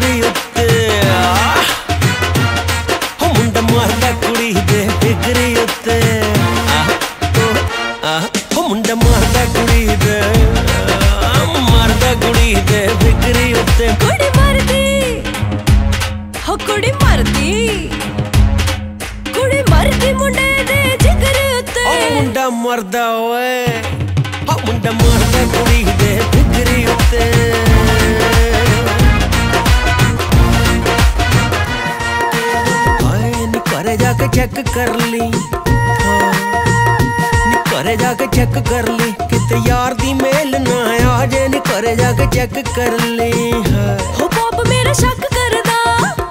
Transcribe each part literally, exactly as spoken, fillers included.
ਫਿਗਰੀ ਉੱਤੇ ਹੋ ਮੁੰਡਾ ਮਾਰਦਾ ਕੁੜੀ ਦੇ ਫਿਗਰੀ ਉੱਤੇ ਹੋ ਮੁੰਡਾ ਮਾਰਦਾ ਕੁੜੀ ਦੇ ਮਾਰਦਾ ਕੁੜੀ ਦੇ ਫਿਗਰੀ ਉੱਤੇ ਕੁੜੀ ਮਰਦੀ ਹੋ ਕੁੜੀ ਮਰਦੀ ਕੁੜੀ ਮਰਦੀ ਮੁੰਡੇ ਦੇ ਜਿਗਰ ਉੱਤੇ ਉਹ ਮੁੰਡਾ ਮਰਦਾ ਓਏ ਹੋ ਮੁੰਡਾ ਮਾਰਦਾ ਕੁੜੀ ਦੇ ਫਿਗਰੀ ਉੱਤੇ घरे जाके चेक कर ली नी घरे जाके चेक कर ली किते यार दी मेल ना आ जे नी घरे जाके चेक कर ली हो पाप मेरा शक करदा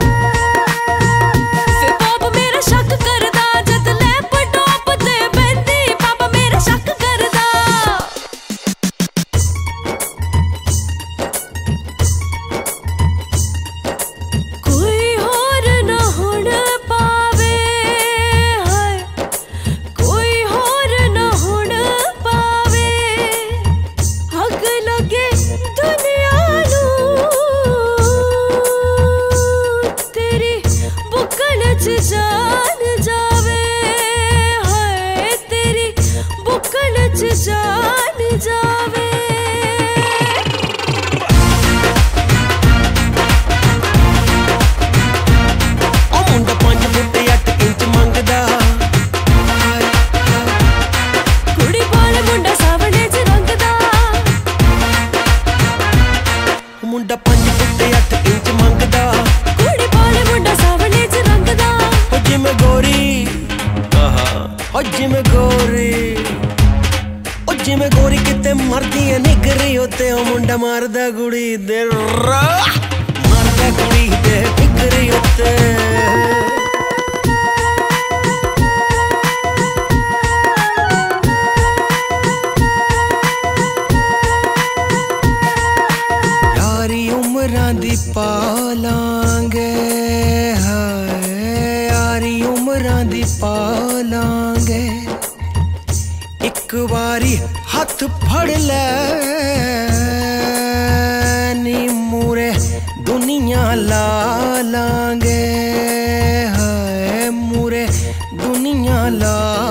फिर पाप मेरा शक करदा जद लैपटॉप ते बंदी पाप मेरा शक करदा कोई होर ना हुण जान जावे हाय तेरी बुक्कल च जान जावे ओ मुंडा पांच फुट अठ इंच मंगदा कुड़ी वाले मुंडा सावणे च रंगदा मुंडा पांच फुट अठ इंच मंगदा कुड़ी वाले मुंडा सावणे च रंगदा जिमें गोरी ओ जिमें गोरी ओ जिमें गोरी किते मरदी है निगरी होते ओ मुंडा मारदा कुड़ी दे मारदा कुड़ी दे निगरी होते यारी उमरां दी पालांगे उमरां दी पालांगे एक बारी हथ फड़ ले नी मूरे दुनिया ला लांगे हाय मूरे दुनिया ला